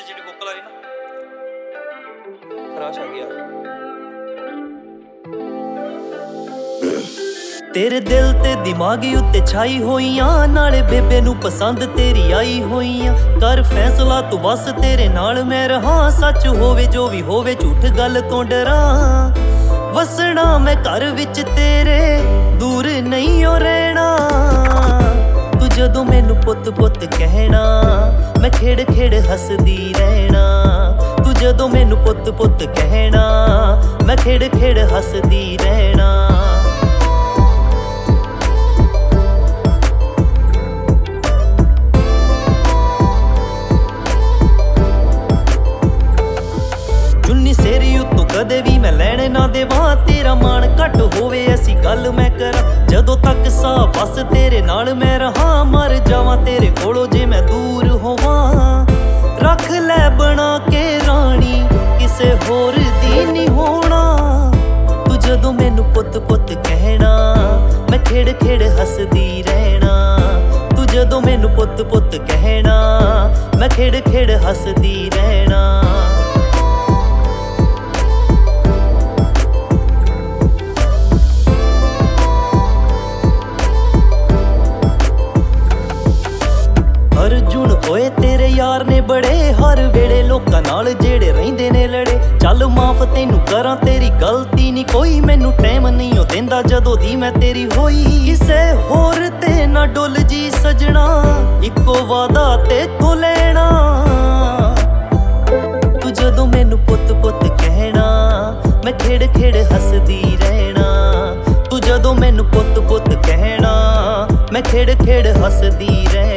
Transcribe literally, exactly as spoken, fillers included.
ਜਿਹੜੀ ਵੋਕਲ ਆ ਰਹੀ ਨਾ ਖਰਾਸ਼ ਆ ਗਿਆ। ਤੇਰੇ ਦਿਲ ਤੇ ਦਿਮਾਗੀ ਉੱਤੇ ਛਾਈ ਹੋਈਆਂ, ਨਾਲੇ ਬੇਬੇ ਨੂੰ ਪਸੰਦ ਤੇਰੀ ਆਈ ਹੋਈਆਂ। ਕਰ ਫੈਸਲਾ ਤੂੰ ਬਸ ਤੇਰੇ ਨਾਲ ਮੈਂ ਰਹਾਂ, ਸੱਚ ਹੋਵੇ ਜੋ ਵੀ ਹੋਵੇ ਝੂਠ ਗੱਲ ਤੋਂ ਡਰਾਂ। ਵਸਣਾ ਮੈਂ ਘਰ ਵਿੱਚ ਤੇਰੇ, ਦੂਰ ਨਹੀਂ ਓ ਰਹਿਣਾ। ਤੂੰ ਜਦੋਂ ਮੈਨੂੰ ਪੁੱਤ ਪੁੱਤ ਕਹਿਣਾ, ਮੈਂ ਖੇੜ ਖੇੜ ਹੱਸਦੀ ਰਹਿਣਾ। ਤੂੰ ਜਦੋਂ ਮੈਨੂੰ ਪੁੱਤ ਪੁੱਤ ਕਹਿਣਾ, ਮੈਂ ਖੇੜ ਖੇੜ ਹੱਸਦੀ ਰਹਿਣਾ। ਚੁੰਨੀ ਸੇਰੀ ਉੱਤੋਂ ਕਦੇ ਵੀ ਮੈਂ ਲੈਣ ਨਾ ਦੇਵਾਂ, ਤੇਰਾ ਮਾਣ ਘੱਟ ਹੋਵੇ ਐਸੀ ਗੱਲ ਮੈਂ ਕਰਾਂ। ਜਦੋਂ ਤੱਕ ਸਾਹ ਬਸ ਤੇਰੇ ਨਾਲ ਮੈਂ ਰਹਾਂ, ਮਰ ਜਾਵਾਂ ਤੇਰੇ ਕੋਲੋਂ ਜੇ ਮੈਂ ਦੂਰ ਹੋਵਾਂ। ਰੱਖ ਲੈ ਬਣਾ ਕੇ ਰਾਣੀ, ਕਿਸੇ ਹੋਰ ਦੀ ਨਹੀਂ ਹੋਣਾ। ਤੂੰ ਜਦੋਂ ਮੈਨੂੰ ਪੁੱਤ ਪੁੱਤ ਕਹਿਣਾ, ਮੈਂ ਖੇੜ ਖੇੜ ਹੱਸਦੀ ਰਹਿਣਾ। ਤੂੰ ਜਦੋਂ ਮੈਨੂੰ ਪੁੱਤ ਪੁੱਤ ਕਹਿਣਾ, ਮੈਂ ਖੇੜ ਖੇੜ ਹੱਸਦੀ ਰਹਿਣਾ। ਅਰਜੁਨ ਹੋਏ ਤੇਰੇ ਯਾਰ ਨੇ ਬੜੇ, ਹਰ ਵੇਲੇ ਲੋਕਾਂ ਨਾਲ ਜਿਹੜੇ ਰਹਿੰਦੇ ਨੇ ਲੜੇ। ਚੱਲ ਮਾਫ ਤੈਨੂੰ ਕਰਾਂ ਤੇਰੀ ਗਲਤੀ ਨਹੀਂ ਕੋਈ, ਮੈਨੂੰ ਟਾਈਮ ਨਹੀਂ ਉਹ ਦਿੰਦਾ ਜਦੋਂ ਦੀ ਮੈਂ ਤੇਰੀ ਹੋਈ। ਕਿਸੇ ਹੋਰ ਤੇ ਨਾ ਡੁੱਲ ਜੀ ਸਜਣਾ, ਇੱਕੋ ਵਾਦਾ ਤੇਥੋਂ ਲੈਣਾ। ਤੂੰ ਜਦੋਂ ਮੈਨੂੰ ਪੁੱਤ ਪੁੱਤ ਕਹਿਣਾ, ਮੈਂ ਖੇੜ ਖੇੜ ਹੱਸਦੀ ਰਹਿਣਾ। ਤੂੰ ਜਦੋਂ ਮੈਨੂੰ ਪੁੱਤ ਪੁੱਤ ਕਹਿਣਾ, ਮੈਂ ਖੇੜ ਖੇੜ ਹੱਸਦੀ ਰਹਿਣਾ।